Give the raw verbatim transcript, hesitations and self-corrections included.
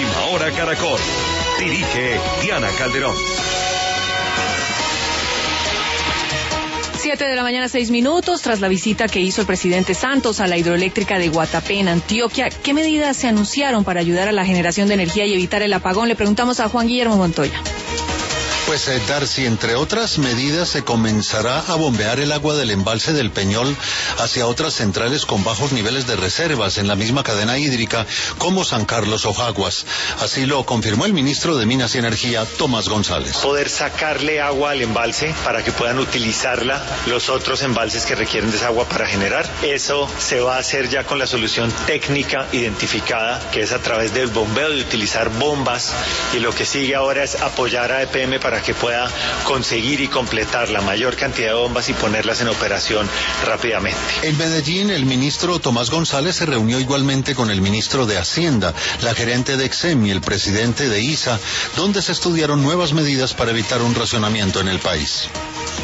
Última Hora Caracol. Dirige Diana Calderón. Siete de la mañana, seis minutos. Tras la visita que hizo el presidente Santos a la hidroeléctrica de Guatapé, en Antioquia, ¿qué medidas se anunciaron para ayudar a la generación de energía y evitar el apagón? Le preguntamos a Juan Guillermo Montoya. Pues, eh, Darcy, entre otras medidas, se comenzará a bombear el agua del embalse del Peñol hacia otras centrales con bajos niveles de reservas en la misma cadena hídrica, como San Carlos o Jaguas. Así lo confirmó el ministro de Minas y Energía, Tomás González. Poder sacarle agua al embalse para que puedan utilizarla los otros embalses que requieren de esa agua para generar. Eso se va a hacer ya con la solución técnica identificada, que es a través del bombeo, de utilizar bombas, y lo que sigue ahora es apoyar a E P M para que pueda conseguir y completar la mayor cantidad de bombas y ponerlas en operación rápidamente. En Medellín, el ministro Tomás González se reunió igualmente con el ministro de Hacienda, la gerente de Exem y el presidente de I S A, donde se estudiaron nuevas medidas para evitar un racionamiento en el país.